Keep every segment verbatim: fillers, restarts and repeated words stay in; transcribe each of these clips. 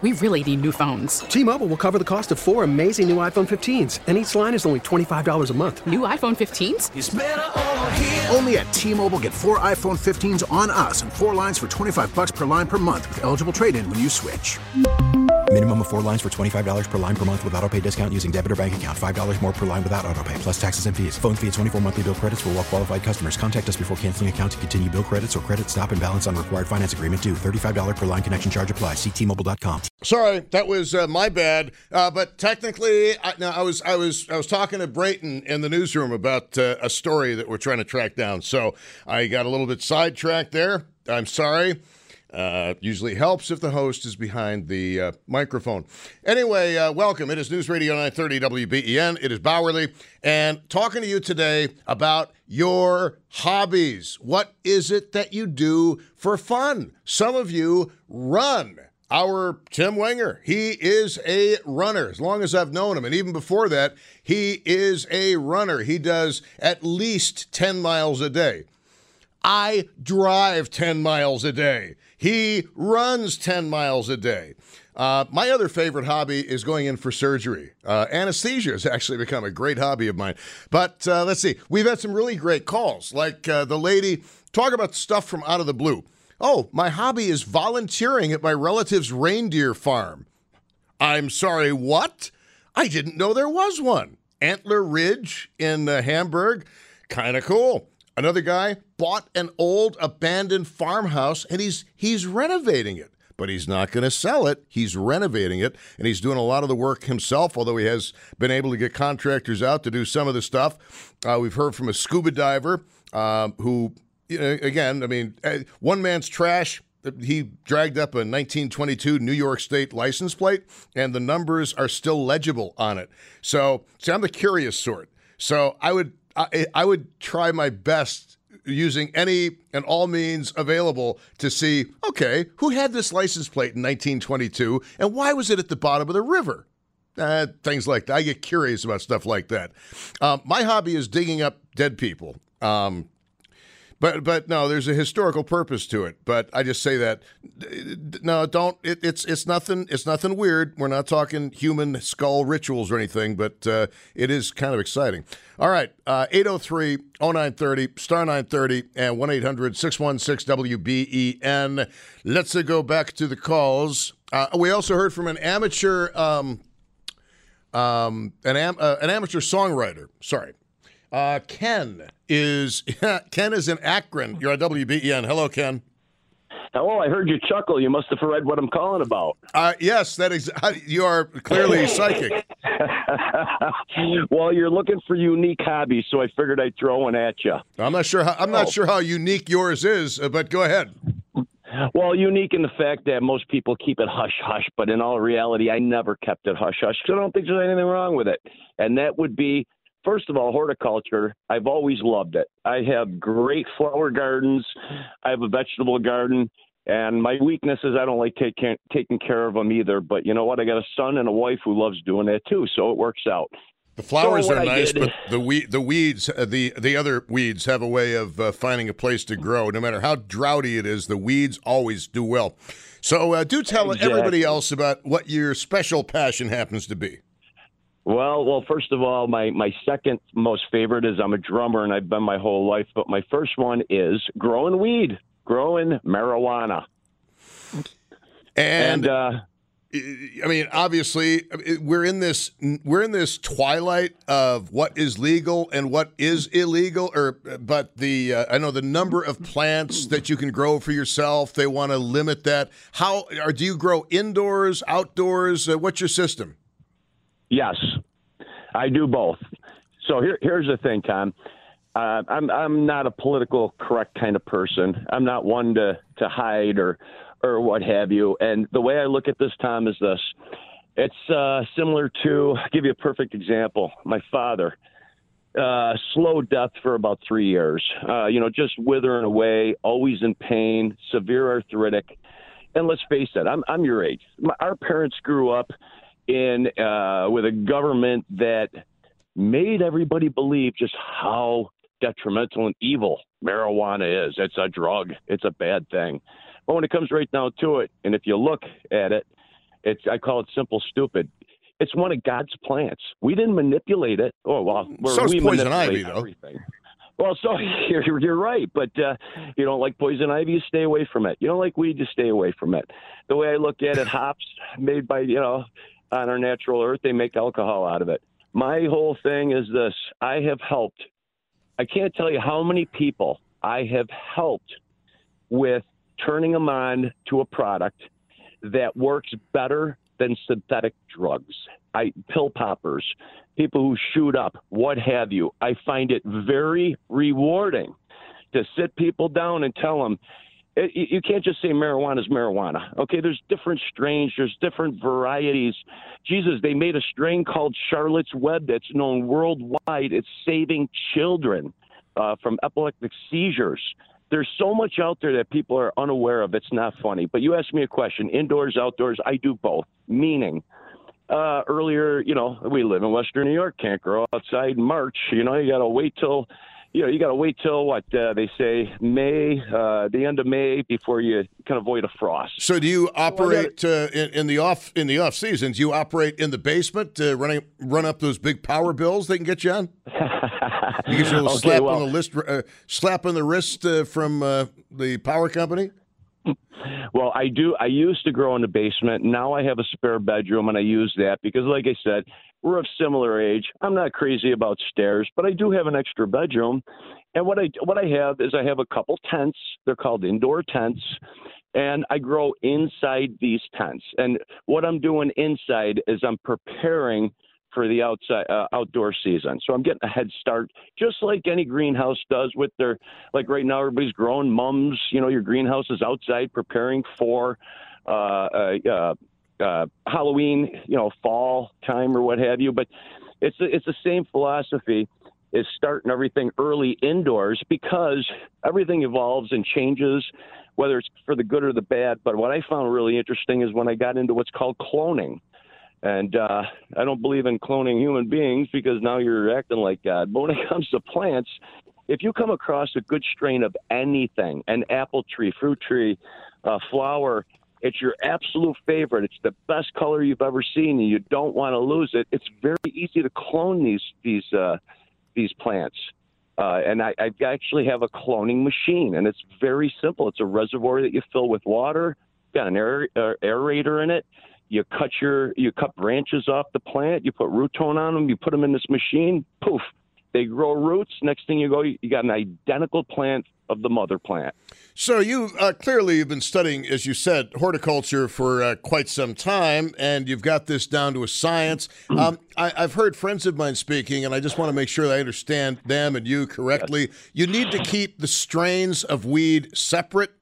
We really need new phones. T-Mobile will cover the cost of four amazing new iPhone fifteens, and each line is only twenty-five dollars a month. New iPhone fifteens? It's better over here. Only at T-Mobile, get four iPhone fifteens on us and four lines for twenty-five dollars per line per month with eligible trade-in when you switch. Minimum of four lines for twenty-five dollars per line per month with autopay discount using debit or bank account. five dollars more per line without autopay, plus taxes and fees. Phone fee at twenty-four monthly bill credits for well-qualified customers. Contact us before canceling account to continue bill credits or credit stop and balance on required finance agreement due. thirty-five dollars per line connection charge applies. See T Mobile dot com. Sorry, that was uh, my bad. Uh, but technically, I, no, I was I was I was talking to Brayton in the newsroom about uh, a story that we're trying to track down. So I got a little bit sidetracked there. I'm sorry. Uh, usually helps if the host is behind the uh, microphone. Anyway, uh, welcome. It is News Radio nine thirty W B E N. It is Bowerly. And talking to you today about your hobbies. What is it that you do for fun? Some of you run. Our Tim Wenger, he is a runner, as long as I've known him. And even before that, he is a runner. He does at least ten miles a day. I drive ten miles a day. He runs ten miles a day. Uh, my other favorite hobby is going in for surgery. Uh, anesthesia has actually become a great hobby of mine. But uh, let's see. We've had some really great calls, like uh, the lady, talk about stuff from out of the blue. Oh, my hobby is volunteering at my relative's reindeer farm. I'm sorry, what? I didn't know there was one. Antler Ridge in uh, Hamburg. Kind of cool. Another guy bought an old abandoned farmhouse, and he's he's renovating it. But he's not going to sell it. He's renovating it, and he's doing a lot of the work himself, although he has been able to get contractors out to do some of the stuff. Uh, we've heard from a scuba diver uh, who, you know, again, I mean, one man's trash. He dragged up a nineteen twenty-two New York State license plate, and the numbers are still legible on it. So, see, I'm the curious sort. So I would I, I would try my best using any and all means available to see, okay, who had this license plate in nineteen twenty-two, and why was it at the bottom of the river? Uh, things like that. I get curious about stuff like that. Um, my hobby is digging up dead people. Um, But but no, there's a historical purpose to it. But I just say that no, don't. It, it's it's nothing. It's nothing weird. We're not talking human skull rituals or anything. But uh, it is kind of exciting. All right, uh, eight oh three oh nine thirty star nine thirty and one eight hundred six one six W B E N. Let's uh, go back to the calls. Uh, we also heard from an amateur um, um, an am, uh, an amateur songwriter. Sorry. Uh, Ken is Ken is in Akron. You're on W B E N. Hello, Ken. Hello. I heard you chuckle. You must have read what I'm calling about. Uh, yes, that is. You are clearly psychic. Well, you're looking for unique hobbies, so I figured I'd throw one at you. I'm not sure. How, I'm not oh. sure how unique yours is, but go ahead. Well, unique in the fact that most people keep it hush hush, but in all reality, I never kept it hush hush because I don't think there's anything wrong with it, and that would be. First of all, horticulture, I've always loved it. I have great flower gardens. I have a vegetable garden. And my weakness is I don't like take, taking care of them either. But you know what? I got a son and a wife who loves doing that too, so it works out. The flowers so are nice, did, but the we, the weeds, uh, the the other weeds have a way of uh, finding a place to grow. No matter how droughty it is, the weeds always do well. So uh, do tell exactly. everybody else about what your special passion happens to be. Well, well, first of all, my, my second most favorite is I'm a drummer, and I've been my whole life. But my first one is growing weed, growing marijuana. And, and uh, I mean, obviously, we're in this we're in this twilight of what is legal and what is illegal. Or, but the uh, I know the number of plants that you can grow for yourself. They want to limit that. How or do you grow indoors, outdoors? Uh, what's your system? Yes, I do both. So here, here's the thing, Tom. Uh, I'm I'm not a political correct kind of person. I'm not one to, to hide or or what have you. And the way I look at this, Tom, is this. It's uh, similar to, I'll give you a perfect example. My father, uh, slow death for about three years, uh, you know, just withering away, always in pain, severe arthritic. And let's face it, I'm, I'm your age. My, our parents grew up in uh, with a government that made everybody believe just how detrimental and evil marijuana is. It's a drug. It's a bad thing. But when it comes right down to it, and if you look at it, It's I call it simple stupid. It's one of God's plants. We didn't manipulate it. Oh well, we're, so we poison ivy, everything. though. Well, so you're, you're right, but uh, you don't like poison ivy, you stay away from it. You don't like weed, you stay away from it. The way I look at it, hops made by you know on our natural earth, they make alcohol out of it. My whole thing is this: I have helped. I can't tell you how many people I have helped with turning them on to a product that works better than synthetic drugs. I pill poppers, people who shoot up, what have you. I find it very rewarding to sit people down and tell them, it, you can't just say marijuana is marijuana. Okay, there's different strains, there's different varieties. Jesus, they made a strain called Charlotte's Web that's known worldwide. It's saving children uh, from epileptic seizures. There's so much out there that people are unaware of. It's not funny. But you asked me a question, indoors, outdoors, I do both. Meaning, uh, earlier, you know, we live in Western New York, can't grow outside in March. You know, you got to wait till, you know, you got to wait till what uh, they say, May, uh, the end of May before you can avoid a frost. So do you operate uh, in, in the off in the off seasons? You operate in the basement, uh, running run up those big power bills they can get you on? You get your little Okay, slap well, on the list, uh, slap on the wrist uh, from uh, the power company. Well, I do. I used to grow in the basement. Now I have a spare bedroom, and I use that because, like I said, we're of similar age. I'm not crazy about stairs, but I do have an extra bedroom. And what I what I have is I have a couple tents. They're called indoor tents, and I grow inside these tents. And what I'm doing inside is I'm preparing for the outside uh, outdoor season. So I'm getting a head start, just like any greenhouse does with their, like right now everybody's growing mums, you know, your greenhouse is outside preparing for uh, uh, uh, uh, Halloween, you know, fall time or what have you. But it's, it's the same philosophy, is starting everything early indoors because everything evolves and changes, whether it's for the good or the bad. But what I found really interesting is when I got into what's called cloning. And uh, I don't believe in cloning human beings because now you're acting like God. But when it comes to plants, if you come across a good strain of anything, an apple tree, fruit tree, uh, flower, it's your absolute favorite. It's the best color you've ever seen, and you don't want to lose it. It's very easy to clone these these uh, these plants. Uh, and I, I actually have a cloning machine, and it's very simple. It's a reservoir that you fill with water, got an aer- uh, aerator in it. You cut your you cut branches off the plant. You put root tone on them. You put them in this machine. Poof, they grow roots. Next thing you go, you got an identical plant of the mother plant. So you uh, clearly you've been studying, as you said, horticulture for uh, quite some time, and you've got this down to a science. Um, I, I've heard friends of mine speaking, and I just want to make sure that I understand them and you correctly. Yes. You need to keep the strains of weed separate.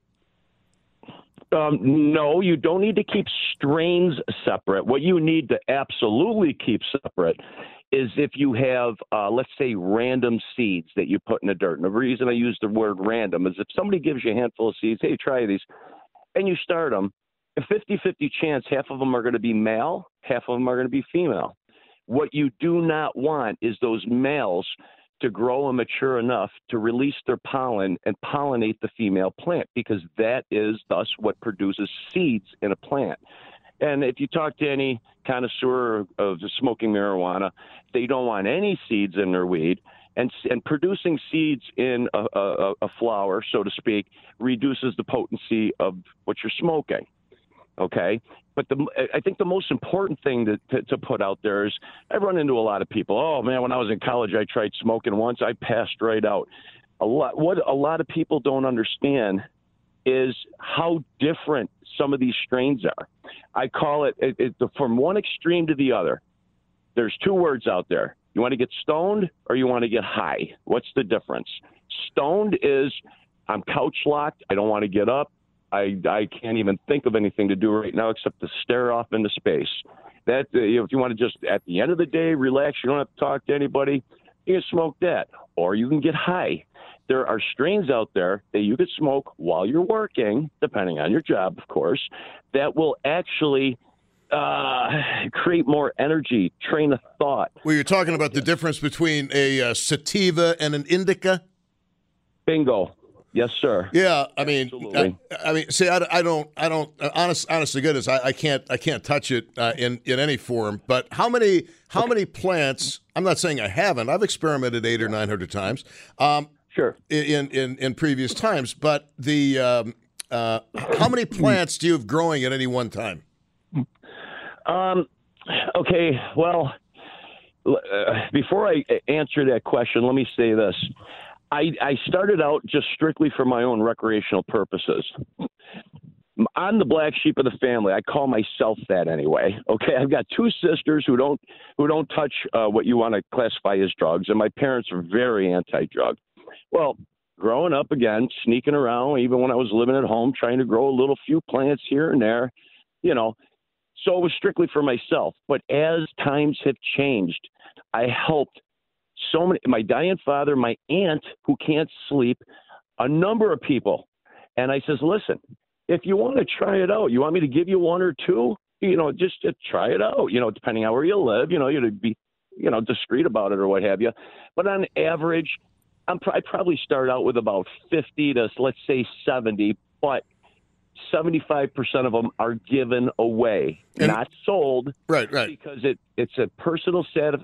Um, no, you don't need to keep strains separate. What you need to absolutely keep separate is if you have, uh, let's say, random seeds that you put in the dirt. And the reason I use the word random is if somebody gives you a handful of seeds, hey, try these, and you start them, a fifty-fifty chance half of them are going to be male, half of them are going to be female. What you do not want is those males to grow and mature enough to release their pollen and pollinate the female plant, because that is thus what produces seeds in a plant. And if you talk to any connoisseur of smoking marijuana, they don't want any seeds in their weed. And, and producing seeds in a, a, a flower, so to speak, reduces the potency of what you're smoking. Okay, but the, I think the most important thing to, to, to put out there is I've run into a lot of people. Oh man, when I was in college, I tried smoking once. I passed right out. A lot. What a lot of people don't understand is how different some of these strains are. I call it, it, it from one extreme to the other. There's two words out there. You want to get stoned or you want to get high? What's the difference? Stoned is I'm couch locked. I don't want to get up. I, I can't even think of anything to do right now except to stare off into space. That uh, you know, if you want to just, at the end of the day, relax, you don't have to talk to anybody, you can smoke that. Or you can get high. There are strains out there that you could smoke while you're working, depending on your job, of course, that will actually uh, create more energy, train of thought. Well, you're talking about the difference between a uh, sativa and an indica? Bingo. Yes, sir. Yeah, I mean, Absolutely. I, I mean, see, I, I don't, I don't, honest, honest to goodness, I, I can't, I can't touch it uh, in in any form. But how many, how many plants? I'm not saying I haven't. I've experimented eight or nine hundred times. Um, Sure. In in in previous times, but the um, uh, how many plants do you have growing at any one time? Um. Okay. Well, uh, before I answer that question, let me say this. I, I started out just strictly for my own recreational purposes. I'm the black sheep of the family. I call myself that anyway. Okay, I've got two sisters who don't who don't touch uh, what you want to classify as drugs, and my parents are very anti-drug. Well, growing up again, sneaking around, even when I was living at home, trying to grow a little few plants here and there, you know. So it was strictly for myself. But as times have changed, I helped so many, my dying father, my aunt who can't sleep, a number of people. And I says, listen, if you want to try it out, you want me to give you one or two, you know, just to try it out, you know, depending on where you live, you know, you'd be, you know, discreet about it or what have you. But on average, I'm pr- I probably start out with about fifty to, let's say, seventy, but seventy-five percent of them are given away, and, not sold. Right, right. Because it, it's a personal satisfaction.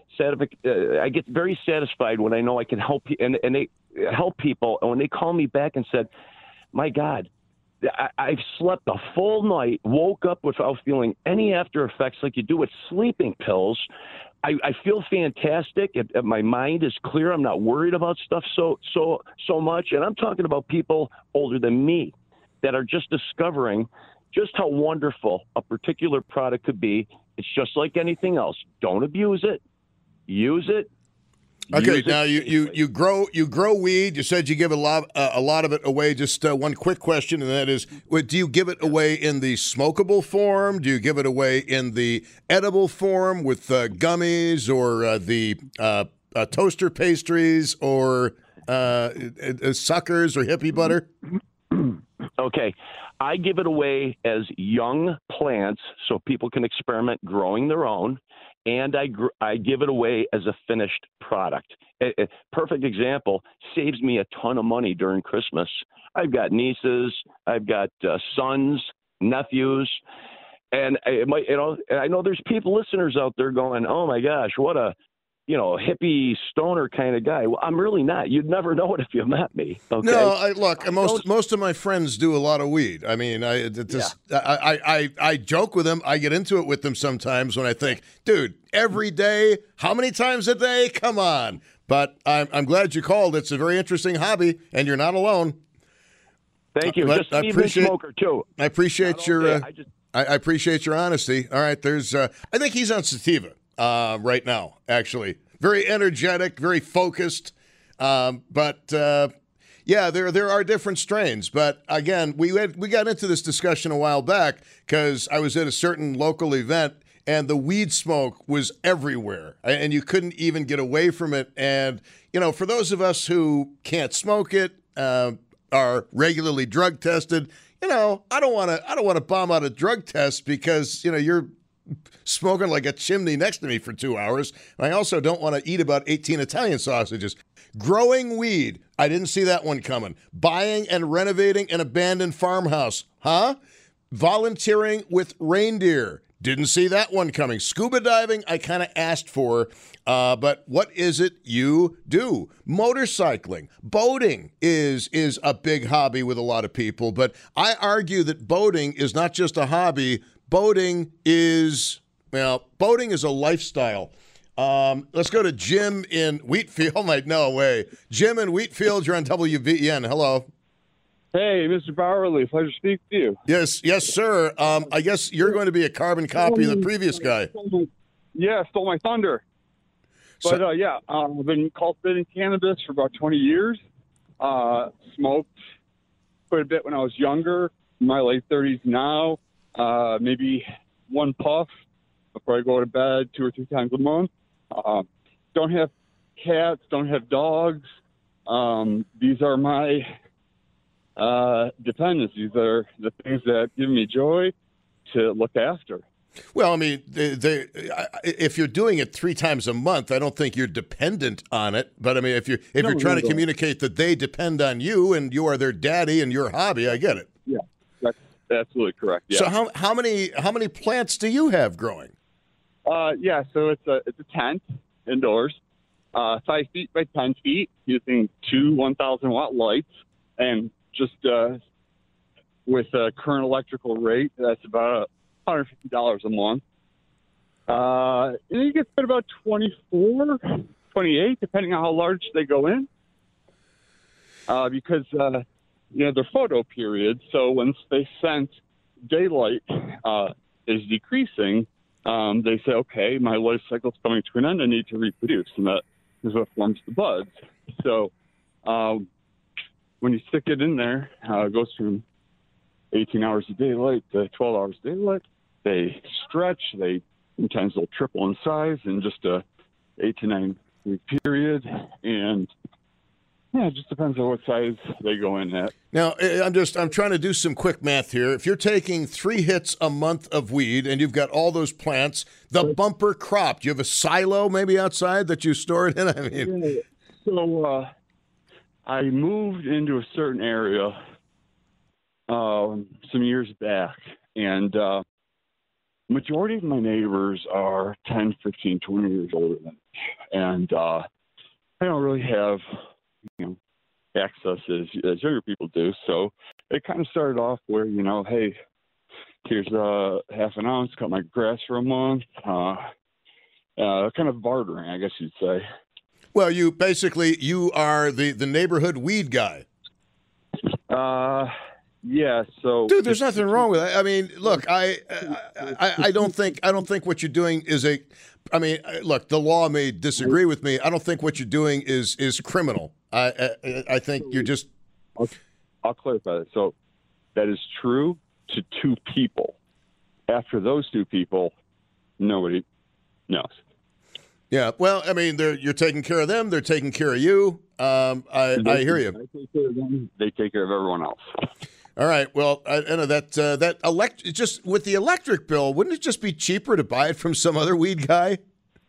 Uh, I get very satisfied when I know I can help you, and, and they help people. And when they call me back and said, my God, I, I've slept a full night, woke up without feeling any after effects like you do with sleeping pills. I, I feel fantastic. If, if my mind is clear, I'm not worried about stuff so so so much. And I'm talking about people older than me that are just discovering just how wonderful a particular product could be. It's just like anything else. Don't abuse it. Use it. Okay, Use now it you, you, safely. you grow you grow weed. You said you give a lot uh, a lot of it away. Just uh, one quick question, and that is: do you give it away in the smokable form? Do you give it away in the edible form with uh, gummies or uh, the uh, uh, toaster pastries or uh, uh, suckers or hippie butter? Okay. I give it away as young plants so people can experiment growing their own, and I gr- I give it away as a finished product. A, a perfect example, saves me a ton of money during Christmas. I've got nieces, I've got uh, sons, nephews, and it might, you know, I know there's people, listeners out there going, oh my gosh, what a, you know, hippie stoner kind of guy. Well, I'm really not. You'd never know it if you met me. Okay? No, I, look, I most don't- most of my friends do a lot of weed. I mean, I it just, I, I, I I joke with them. I get into it with them sometimes when I think, dude, every day, how many times a day? Come on. But I'm I'm glad you called. It's a very interesting hobby, and you're not alone. Thank you. But Just I an appreciate- evening smoker too. I appreciate Not all your. day. Uh, I just- I, I appreciate your honesty. All right, there's. Uh, I think he's on sativa uh, right now. Actually, very energetic, very focused. Um, but uh, yeah, there there are different strains. But again, we had, we got into this discussion a while back because I was at a certain local event and the weed smoke was everywhere, and you couldn't even get away from it. And you know, for those of us who can't smoke it, uh, are regularly drug tested. You know, I don't want to. I don't want to bomb out a drug test because you know you're smoking like a chimney next to me for two hours. And I also don't want to eat about eighteen Italian sausages. Growing weed, I didn't see that one coming. Buying and renovating an abandoned farmhouse, huh? Volunteering with reindeer, didn't see that one coming. Scuba diving, I kind of asked for, uh, but what is it you do? Motorcycling, boating is is a big hobby with a lot of people, but I argue that boating is not just a hobby. Boating is, well, boating is a lifestyle. Um, let's go to Jim in Wheatfield. Oh, my, no way. Jim in Wheatfield, you're on W V N. Hello. Hey, Mister Bowerly, pleasure to speak with you. Yes, yes, sir. Um, I guess you're going to be a carbon copy of the previous guy. Yeah, stole my thunder. But, So- uh, yeah, uh, I've been cultivating cannabis for about twenty years. Uh, smoked quite a bit when I was younger, in my late thirties now. Uh, maybe one puff before I go to bed two or three times a month. Uh, don't have cats, don't have dogs. Um, these are my uh, dependents. These are the things that give me joy to look after. Well, I mean, they, they, if you're doing it three times a month, I don't think you're dependent on it. But I mean, if you're if No, you're trying no, to no. communicate that they depend on you and you are their daddy and your hobby, I get it. Yeah, that's absolutely correct. Yeah. So how how many how many plants do you have growing? Uh, yeah, so it's a it's a tent indoors, uh, five feet by ten feet, using two one thousand watt lights, and just uh, with a current electrical rate, that's about one hundred fifty dollars a month. Uh, and you get about twenty-four, twenty-eight, depending on how large they go in, uh, because uh, you know they're photo periods. So once they sense daylight uh, is decreasing. Um, they say, okay, my life cycle's coming to an end. I need to reproduce, and that is what forms the buds. So um, when you stick it in there, uh, it goes from eighteen hours of daylight to twelve hours of daylight. They stretch. They sometimes they'll triple in size in just a eight to nine week period, and yeah, it just depends on what size they go in at. Now, I'm just I'm trying to do some quick math here. If you're taking three hits a month of weed and you've got all those plants, the bumper crop, do you have a silo maybe outside that you store it in? I mean, so uh, I moved into a certain area um, some years back, and uh, majority of my neighbors are ten, fifteen, twenty years older than me, and uh, I don't really have you know, access as, as younger people do. So it kind of started off where, you know, hey, here's a half an ounce, cut my grass for a month, uh, uh, kind of bartering, I guess you'd say. well, you basically you are the, the neighborhood weed guy. Uh, yeah. So, Dude, there's nothing wrong with that. I mean, look, I, I I don't think I don't think what you're doing is a. I mean, look, the law may disagree with me. I don't think what you're doing is is criminal. I I, I think you're just. I'll, I'll clarify that. So that is true to two people. After those two people, nobody knows. Yeah. Well, I mean, they're you're taking care of them. They're taking care of you. Um, I I hear you. I take care of them. They take care of everyone else. All right. Well, I, I know that uh, that elect just with the electric bill, wouldn't it just be cheaper to buy it from some other weed guy?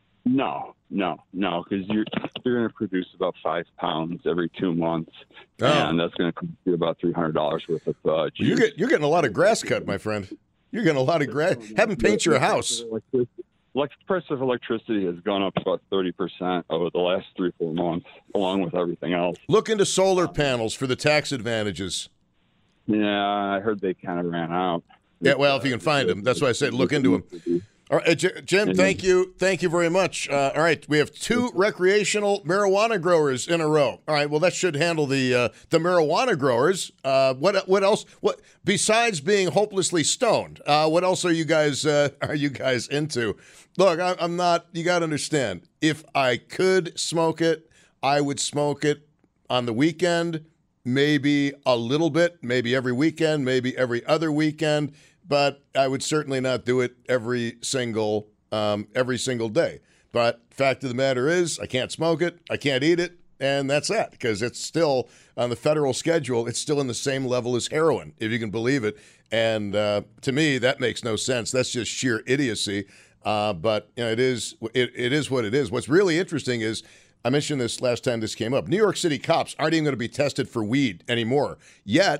No, no, no, because you're you're going to produce about five pounds every two months, Oh. and that's going to cost you about three hundred dollars worth of uh, juice. You get you're getting a lot of grass cut, my friend. You're getting a lot of grass. Have them paint your house. Like the price of electricity has gone up about thirty percent over the last three four months, along with everything else. Look into solar panels for the tax advantages. Yeah, I heard they kind of ran out. Yeah, well, if you can find them, that's why I said look into them. All right, J- Jim, thank you, thank you very much. Uh, all right, we have two recreational marijuana growers in a row. All right, well, that should handle the uh, the marijuana growers. Uh, what what else? What besides being hopelessly stoned? Uh, what else are you guys uh, are you guys into? Look, I, I'm not. You got to understand. If I could smoke it, I would smoke it on the weekend. Maybe a little bit, maybe every weekend, maybe every other weekend, but I would certainly not do it every single um, every single day. But fact of the matter is, I can't smoke it, I can't eat it, and that's that, because it's still on the federal schedule. It's still in the same level as heroin, if you can believe it. And uh, to me, that makes no sense. That's just sheer idiocy. Uh, but you know, it is it, it is what it is. What's really interesting is, I mentioned this last time this came up, New York City cops aren't even going to be tested for weed anymore. Yet,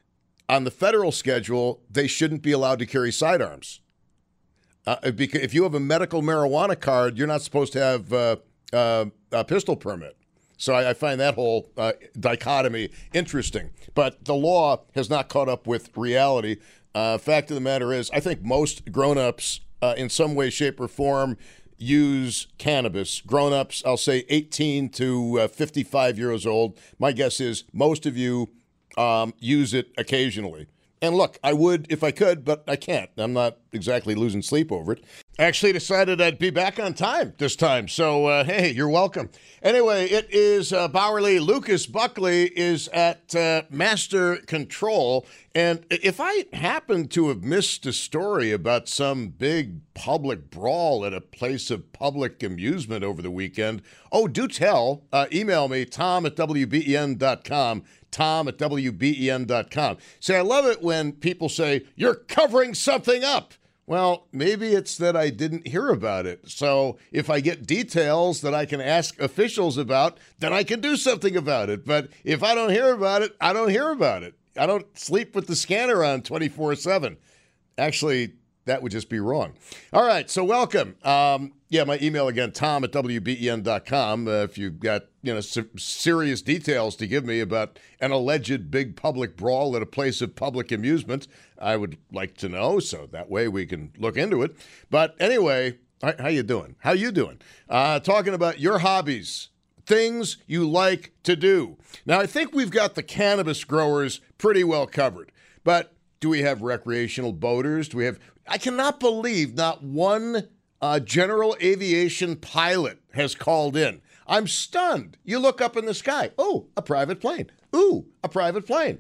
on the federal schedule, they shouldn't be allowed to carry sidearms. Uh, because if you have a medical marijuana card, you're not supposed to have uh, uh, a pistol permit. So I, I find that whole uh, dichotomy interesting. But the law has not caught up with reality. Uh, fact of the matter is, I think most grown-ups, uh, in some way, shape, or form, use cannabis. Grown-ups, I'll say eighteen to uh, fifty-five years old. My guess is most of you um, use it occasionally. And look, I would if I could, but I can't. I'm not exactly losing sleep over it. I actually decided I'd be back on time this time. So, uh, hey, you're welcome. Anyway, it is uh, Bowerly. Lucas Buckley is at uh, Master Control. And if I happen to have missed a story about some big public brawl at a place of public amusement over the weekend, oh, do tell. Uh, email me, tom at w b e n dot com. tom at w b e n dot com. See, I love it when people say, you're covering something up. Well, maybe it's that I didn't hear about it. So if I get details that I can ask officials about, then I can do something about it. But if I don't hear about it, I don't hear about it. I don't sleep with the scanner on twenty-four seven. Actually, that would just be wrong. All right, so welcome. Um, yeah, my email again, tom at w b e n dot com. Uh, if you've got you know ser- serious details to give me about an alleged big public brawl at a place of public amusement, I would like to know, so that way we can look into it. But anyway, how, how you doing? How you doing? Uh, talking about your hobbies, things you like to do. Now, I think we've got the cannabis growers pretty well covered, but do we have recreational boaters? Do we have? I cannot believe not one uh, general aviation pilot has called in. I'm stunned. You look up in the sky. Oh, a private plane. Ooh, a private plane.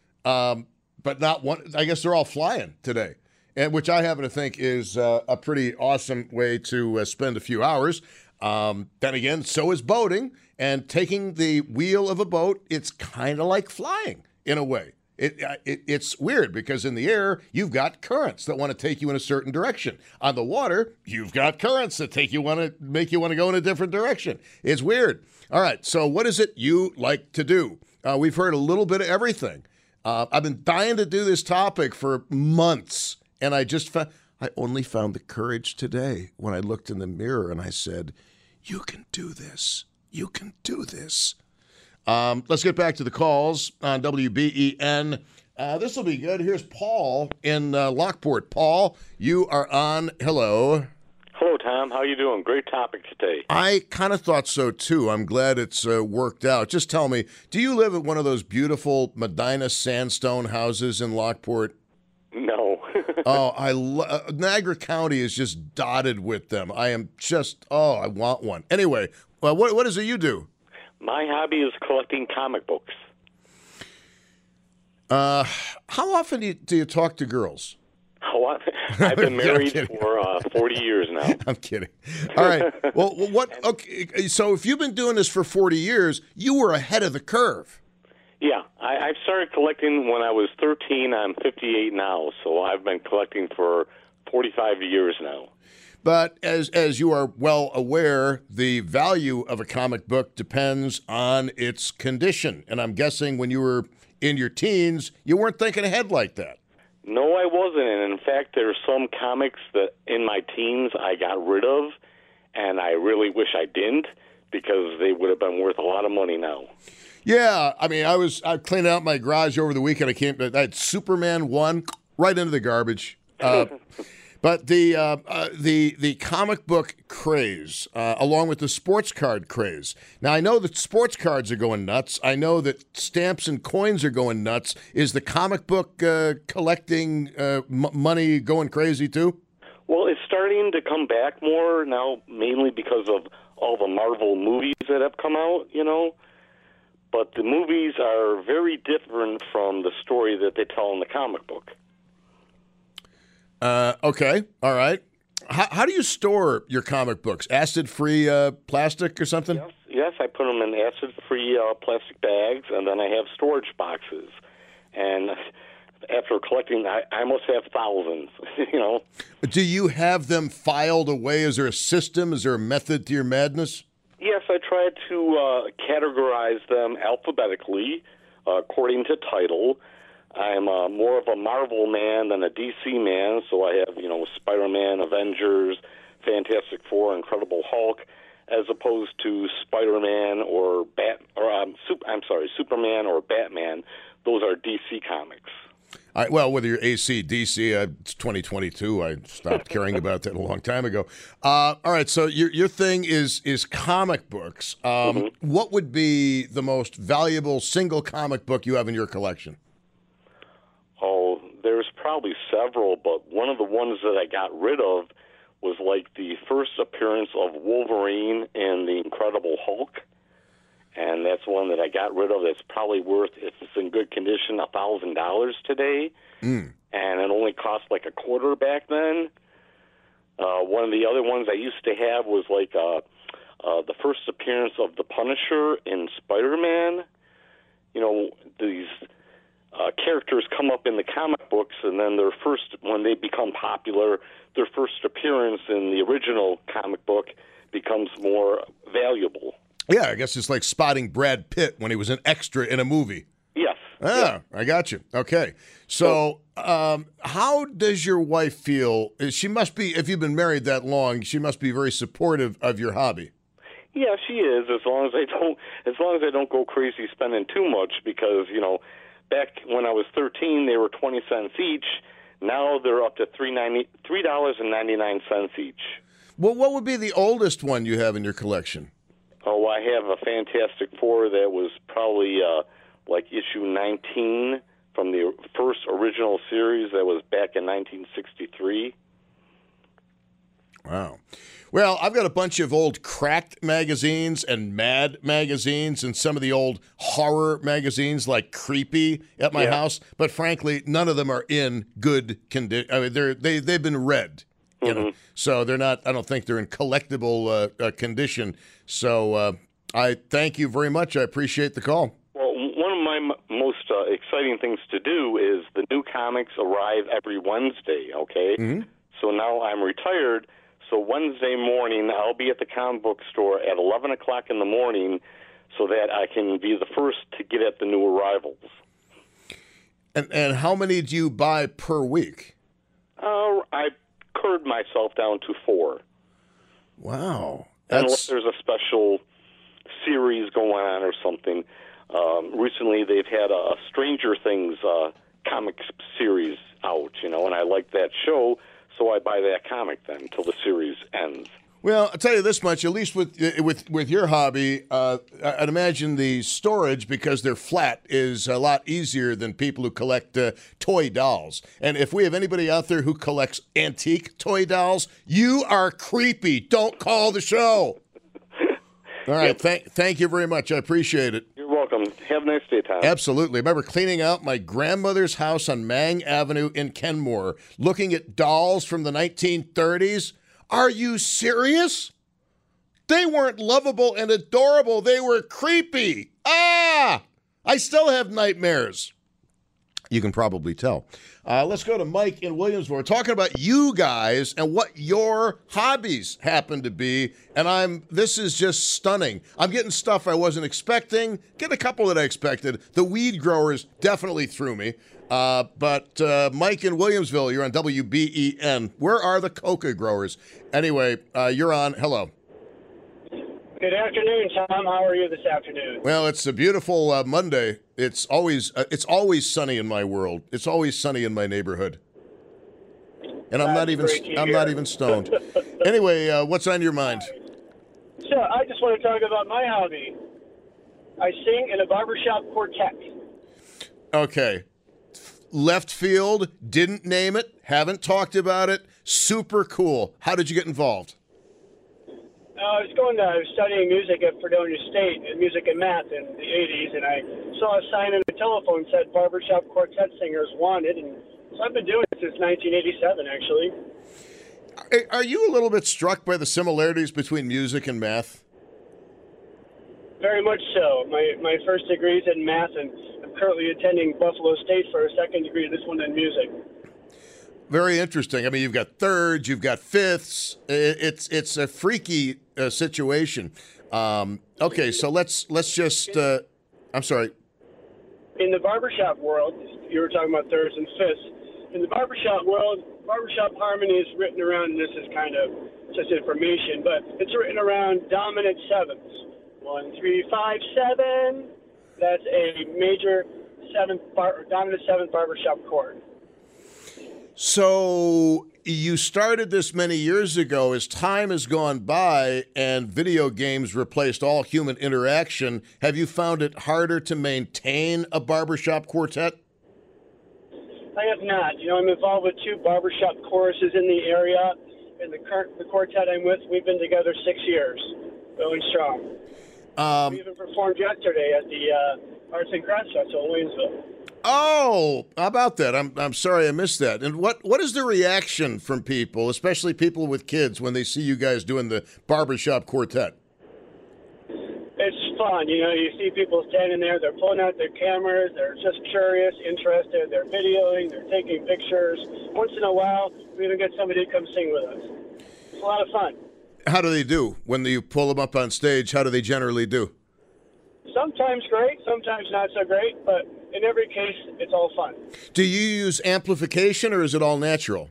Um, but not one. I guess they're all flying today, and which I happen to think is uh, a pretty awesome way to uh, spend a few hours. Um, then again, so is boating, and taking the wheel of a boat. It's kind of like flying in a way. It, it it's weird because in the air, you've got currents that want to take you in a certain direction. On the water, you've got currents that take you want to make you want to go in a different direction. It's weird. All right, so what is it you like to do? Uh, we've heard a little bit of everything. Uh, I've been dying to do this topic for months, and I just found, I only found the courage today when I looked in the mirror and I said, "You can do this. You can do this." Um, let's get back to the calls on W B E N. Uh, this will be good. Here's Paul in uh, Lockport. Paul, you are on. Hello. Hello, Tom. How you doing? Great topic today. I kind of thought so, too. I'm glad it's uh, worked out. Just tell me, do you live at one of those beautiful Medina sandstone houses in Lockport? No. oh, I lo- uh, Niagara County is just dotted with them. I am just, oh, I want one. Anyway, well, what what is it you do? My hobby is collecting comic books. Uh, how often do you, do you talk to girls? How often? I've been married for uh, forty years now. I'm kidding. All right. Well, what? Okay. So if you've been doing this for forty years, you were ahead of the curve. Yeah, I, I started collecting when I was thirteen. I'm fifty-eight now, so I've been collecting for forty-five years now. But as as you are well aware, the value of a comic book depends on its condition. And I'm guessing when you were in your teens, you weren't thinking ahead like that. No, I wasn't. And in fact, there are some comics that in my teens I got rid of, and I really wish I didn't because they would have been worth a lot of money now. Yeah, I mean, I was I cleaned out my garage over the weekend. I came, I had Superman one right into the garbage. Uh, But the uh, uh, the the comic book craze, uh, along with the sports card craze. Now, I know that sports cards are going nuts. I know that stamps and coins are going nuts. Is the comic book uh, collecting uh, m- money going crazy too? Well, it's starting to come back more now, mainly because of all the Marvel movies that have come out, you know. But the movies are very different from the story that they tell in the comic book. Uh, okay, all right. How, how do you store your comic books? Acid-free uh, plastic or something? Yes, yes, I put them in acid-free uh, plastic bags, and then I have storage boxes. And after collecting, I, I must have thousands, you know. Do you have them filed away? Is there a system? Is there a method to your madness? Yes, I try to uh, categorize them alphabetically uh, according to title. I'm uh, more of a Marvel man than a D C man, so I have, you know, Spider-Man, Avengers, Fantastic Four, Incredible Hulk, as opposed to Spider-Man or Bat, or um, Super, I'm sorry, Superman or Batman. Those are D C comics. I, well, whether you're A C, D C, uh, it's twenty twenty-two. I stopped caring about that a long time ago. Uh, all right, so your your thing is is comic books. Um, mm-hmm. What would be the most valuable single comic book you have in your collection? Oh, there's probably several, but one of the ones that I got rid of was like the first appearance of Wolverine in The Incredible Hulk. And that's one that I got rid of that's probably worth, if it's in good condition, one thousand dollars today. Mm. And it only cost like a quarter back then. Uh, one of the other ones I used to have was like uh, uh, the first appearance of the Punisher in Spider-Man. You know, these uh, characters come up in the comic books, and then their first, when they become popular, their first appearance in the original comic book becomes more valuable. Yeah, I guess it's like spotting Brad Pitt when he was an extra in a movie. Yes. Ah, yeah. I got you. Okay. So, um, how does your wife feel? She must be, if you've been married that long, she must be very supportive of your hobby. Yeah, she is, as long as I don't as long as I don't go crazy spending too much, because, you know, back when I was thirteen, they were twenty cents each. Now they're up to three dollars and ninety-nine cents each. Well, what would be the oldest one you have in your collection? Oh, I have a Fantastic Four that was probably uh, like issue nineteen from the first original series that was back in nineteen sixty-three. Wow. Well, I've got a bunch of old Cracked magazines and Mad magazines and some of the old horror magazines like Creepy at my Yeah. house, but frankly, none of them are in good condition. I mean, they're they they've been read, you Mm-hmm. know, so they're not. I don't think they're in collectible uh, uh, condition. So uh, I thank you very much. I appreciate the call. Well, one of my m- most uh, exciting things to do is the new comics arrive every Wednesday, okay? Mm-hmm. So now I'm retired, so Wednesday morning I'll be at the comic book store at eleven o'clock in the morning so that I can be the first to get at the new arrivals. And and how many do you buy per week? Uh, I curbed myself down to four. Wow, Unless that's there's a special series going on or something. Um, recently, they've had a Stranger Things uh, comic series out, you know, and I like that show, so I buy that comic then until the series ends. well. I'll tell you this much: at least with with with your hobby, uh, I'd imagine the storage, because they're flat, is a lot easier than people who collect uh, toy dolls. And if we have anybody out there who collects antique toy dolls, you are creepy. Don't call the show. All right. Yep. Thank thank you very much. I appreciate it. You're welcome. Have a nice day, Tom. Absolutely. I remember cleaning out my grandmother's house on Mang Avenue in Kenmore, looking at dolls from the nineteen thirties. Are you serious? They weren't lovable and adorable. They were creepy. Ah! I still have nightmares. You can probably tell. Uh, let's go to Mike in Williamsville. We're talking about you guys and what your hobbies happen to be. And I'm. This is just stunning. I'm getting stuff I wasn't expecting. Getting a couple that I expected. The weed growers definitely threw me. Uh, but uh, Mike in Williamsville, you're on W B E N. Where are the coca growers? Anyway, uh, you're on. Hello. Good afternoon, Tom. How are you this afternoon? Well, it's a beautiful uh, Monday. It's always uh, it's always sunny in my world. It's always sunny in my neighborhood. And I'm That's not even great to I'm hear. not even stoned. Anyway, uh, what's on your mind? So I just want to talk about my hobby. I sing in a barbershop quartet. Okay. Left field, didn't name it, haven't talked about it. Super cool. How did you get involved? Uh, I was going to, I was studying music at Fredonia State, and music and math in the eighties, and I saw a sign on the telephone that said barbershop quartet singers wanted, and so I've been doing it since nineteen eighty-seven, actually. Are- Are you a little bit struck by the similarities between music and math? Very much so. My my first degree is in math, and I'm currently attending Buffalo State for a second degree, this one in music. Very interesting. I mean, you've got thirds, you've got fifths. I- It's it's a freaky uh, situation. Um, okay, so let's let's just. Uh, I'm sorry. In the barbershop world, you were talking about thirds and fifths. In the barbershop world, barbershop harmony is written around, and this is kind of just information, but it's written around dominant sevenths. One, three, five, seven. That's a major seventh bar, dominant seventh barbershop chord. So you started this many years ago. As time has gone by and video games replaced all human interaction, have you found it harder to maintain a barbershop quartet? I have not. You know, I'm involved with two barbershop choruses in the area, and the current the quartet I'm with, we've been together six years, going strong. Um, we even performed yesterday at the uh, Arts and Crafts Festival in Waynesville. Oh, how about that? I'm I'm sorry I missed that. And what, what is the reaction from people, especially people with kids, when they see you guys doing the barbershop quartet? It's fun. You know, you see people standing there, they're pulling out their cameras, they're just curious, interested, they're videoing, they're taking pictures. Once in a while, we even get somebody to come sing with us. It's a lot of fun. How do they do when you pull them up on stage? How do they generally do? Sometimes great, sometimes not so great, but in every case, it's all fun. Do you use amplification or is it all natural?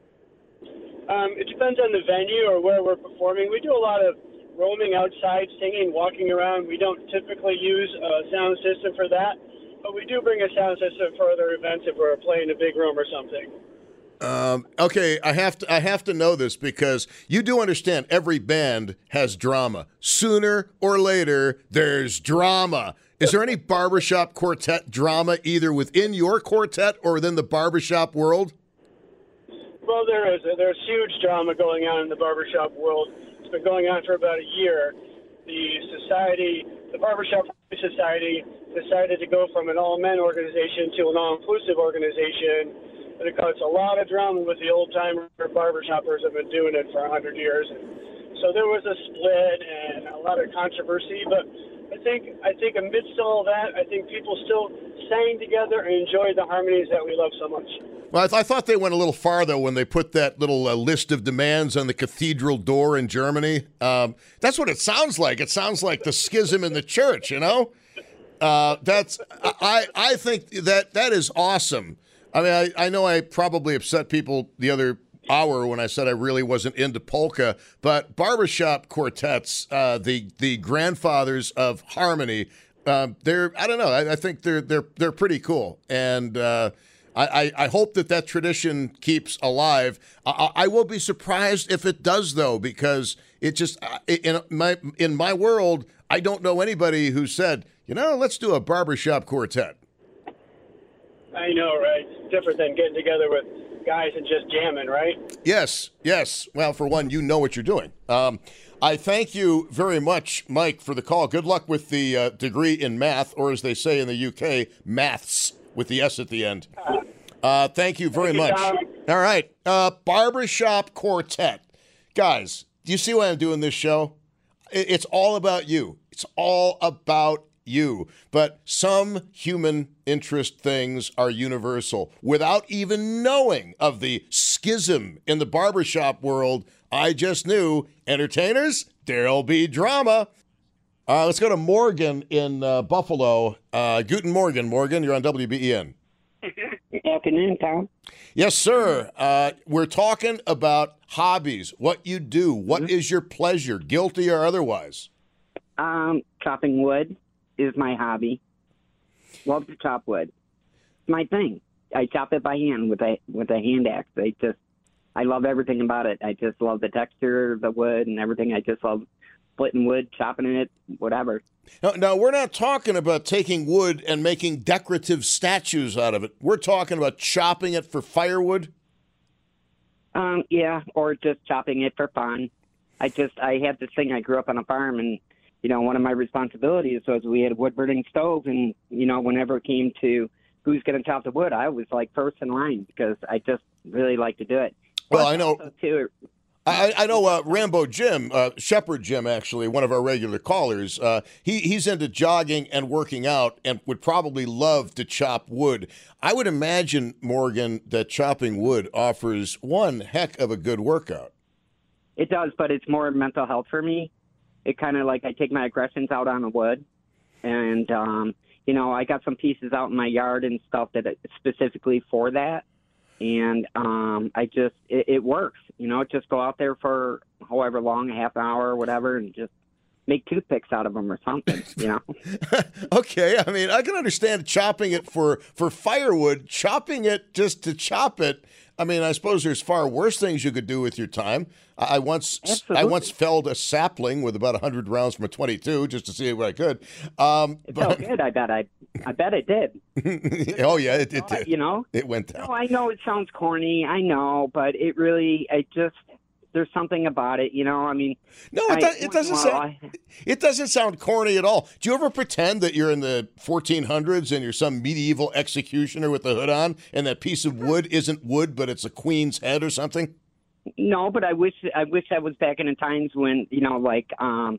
Um, it depends on the venue or where we're performing. We do a lot of roaming outside, singing, walking around. We don't typically use a sound system for that, but we do bring a sound system for other events if we're playing a big room or something. Um, okay, I have to I have to know this because you do understand every band has drama. Sooner or later, there's drama. Is there any barbershop quartet drama either within your quartet or within the barbershop world? Well, there is. There's huge drama going on in the barbershop world. It's been going on for about a year. The society, the Barbershop Society, decided to go from an all-men organization to an all-inclusive organization. And it caused a lot of drama with the old-timer barbershoppers have been doing it for one hundred years. And so there was a split and a lot of controversy. But I think I think amidst all that, I think people still sang together and enjoyed the harmonies that we love so much. Well, I, th- I thought they went a little far, though, when they put that little uh, list of demands on the cathedral door in Germany. Um, that's what it sounds like. It sounds like the schism in the church, you know? Uh, that's I, I think that that is awesome. I mean, I, I know I probably upset people the other hour when I said I really wasn't into polka, but barbershop quartets, uh, the the grandfathers of harmony, uh, they're I don't know. I, I think they're they're they're pretty cool, and uh, I, I hope that that tradition keeps alive. I, I will be surprised if it does, though, because it just in my in my world, I don't know anybody who said, you know, let's do a barbershop quartet. I know, right? It's different than getting together with guys and just jamming, right? Yes, yes. Well, for one, you know what you're doing. Um, I thank you very much, Mike, for the call. Good luck with the uh, degree in math, or as they say in the U K, maths with the S at the end. Uh, thank you very Thank you, much. Tom. All right. Uh, barbershop quartet. Guys, do you see why I'm doing this show? It- It's all about you. It's all about you. But some human interest things are universal. Without even knowing of the schism in the barbershop world, I just knew, entertainers, there'll be drama. Uh, let's go to Morgan in uh, Buffalo. Uh, Guten Morgen, Morgan. You're on W B E N. Good afternoon, Tom. Yes, sir. Uh, we're talking about hobbies, what you do. What Mm-hmm. is your pleasure, guilty or otherwise? Um, chopping wood is my hobby. Love to chop wood. It's my thing. I chop it by hand with a with a hand axe. I just, I love everything about it. I just love the texture of the wood and everything. I just love splitting wood, chopping it, whatever. Now, now, we're not talking about taking wood and making decorative statues out of it. We're talking about chopping it for firewood. Um, yeah, or just chopping it for fun. I just, I had this thing. I grew up on a farm, and you know, one of my responsibilities was we had a wood burning stove, and you know, whenever it came to who's going to chop the wood, I was like first in line because I just really like to do it. Well, Plus, I know. also, too, I, I know uh, Rambo Jim, uh, Shepherd Jim, actually, one of our regular callers. Uh, he he's into jogging and working out, and would probably love to chop wood. I would imagine, Morgan, that chopping wood offers one heck of a good workout. It does, but it's more mental health for me. It kind of like I take my aggressions out on the wood, and um, you know, I got some pieces out in my yard and stuff that specifically for that. And um, I just, it, it works, you know, just go out there for however long, a half hour or whatever, and just make toothpicks out of them or something, you know. Okay, I mean, I can understand chopping it for, for firewood, chopping it just to chop it. I mean, I suppose there's far worse things you could do with your time. I, I once Absolutely. I once felled a sapling with about one hundred rounds from a twenty-two just to see what I could. Um, It but, felt good, I bet. I, I bet it did. oh, yeah, it, it did. You know? It went down. No, I know it sounds corny. I know, but it really, I just, there's something about it, you know. I mean, No, it, I- do, it doesn't well, sound. I- It doesn't sound corny at all. Do you ever pretend that you're in the fourteen hundreds and you're some medieval executioner with the hood on, and that piece of wood isn't wood, but it's a queen's head or something? No, but I wish I wish I was back in the times when, you know, like um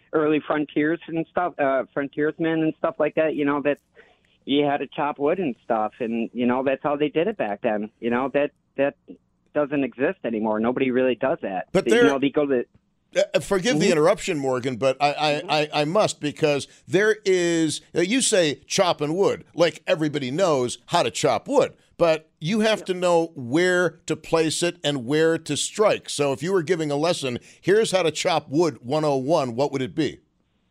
early frontiers and stuff, uh, frontiersmen and stuff like that. You know that you had to chop wood and stuff, and you know that's how they did it back then. You know that that doesn't exist anymore. Nobody really does that. But you there, know, they go to. Uh, forgive mm-hmm. the interruption, Morgan, but I, I, I, I must, because there is, you say chopping wood, like everybody knows how to chop wood, but you have to know where to place it and where to strike. So if you were giving a lesson, here's how to chop wood one oh one, what would it be?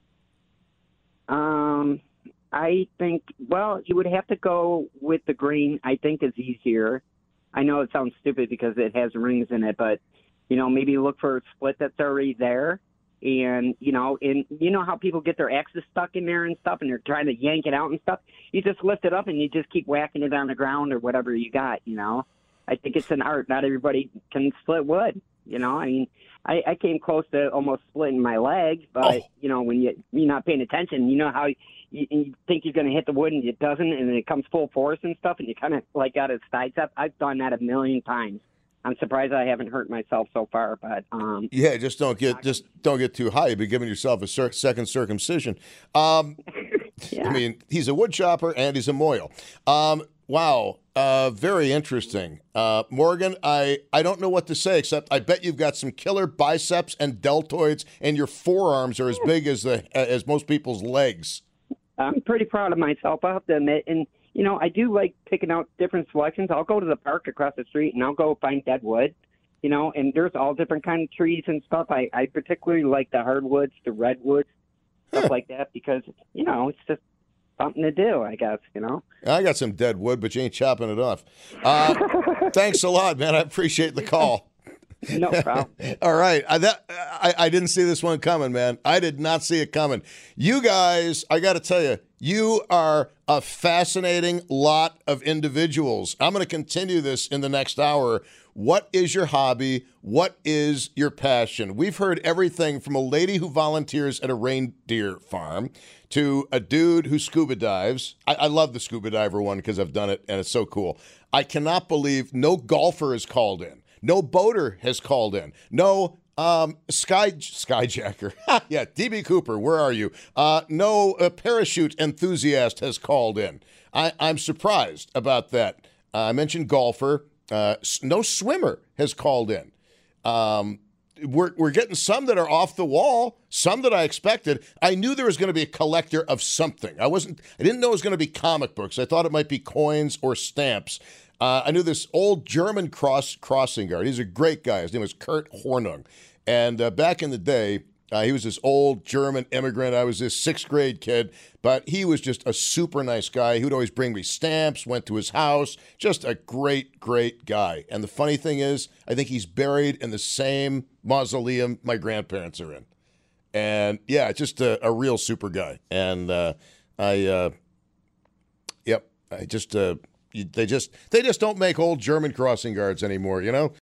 Um, I think, well, you would have to go with the grain, I think is easier. I know it sounds stupid because it has rings in it, but you know, maybe look for a split that's already there. And, you know, and you know how people get their axes stuck in there and stuff and they're trying to yank it out and stuff? You just lift it up and you just keep whacking it on the ground or whatever you got, you know? I think it's an art. Not everybody can split wood, you know? I mean, I, I came close to almost splitting my leg, but, oh. you know, when you, you're not paying attention, you know how you, you think you're going to hit the wood and it doesn't, and it comes full force and stuff, and you kind of like got its sides up. I've done that a million times. I'm surprised I haven't hurt myself so far, but um, yeah, just don't get just don't get too high. You'll be giving yourself a cir- second circumcision. Um, yeah. I mean, he's a wood chopper and he's a moil. Um, wow, uh, very interesting, uh, Morgan. I, I don't know what to say except I bet you've got some killer biceps and deltoids, and your forearms are as big as the as most people's legs. I'm pretty proud of myself, I have to admit, and. You know, I do like picking out different selections. I'll go to the park across the street and I'll go find dead wood, you know, and there's all different kind of trees and stuff. I, I particularly like the hardwoods, the redwoods, stuff huh. like that, because, you know, it's just something to do, I guess, you know. I got some dead wood, but you ain't chopping it off. Uh, thanks a lot, man. I appreciate the call. No problem. All right. I, that, I, I didn't see this one coming, man. I did not see it coming. You guys, I got to tell you, you are a fascinating lot of individuals. I'm going to continue this in the next hour. What is your hobby? What is your passion? We've heard everything from a lady who volunteers at a reindeer farm to a dude who scuba dives. I, I love the scuba diver one because I've done it, and it's so cool. I cannot believe no golfer has called in. No boater has called in. No um, sky skyjacker. Yeah, D B Cooper, where are you? Uh, no uh, parachute enthusiast has called in. I, I'm surprised about that. Uh, I mentioned golfer. Uh, no swimmer has called in. Um, we're we're getting some that are off the wall. Some that I expected. I knew there was going to be a collector of something. I wasn't. I didn't know it was going to be comic books. I thought it might be coins or stamps. Uh, I knew this old German cross crossing guard. He's a great guy. His name was Kurt Hornung. And uh, back in the day, uh, he was this old German immigrant. I was this sixth grade kid, but he was just a super nice guy. He would always bring me stamps, went to his house. Just a great, great guy. And the funny thing is, I think he's buried in the same mausoleum my grandparents are in. And yeah, just a, a real super guy. And uh, I, uh, yep, I just... Uh, They just they just don't make old German crossing guards anymore, you know?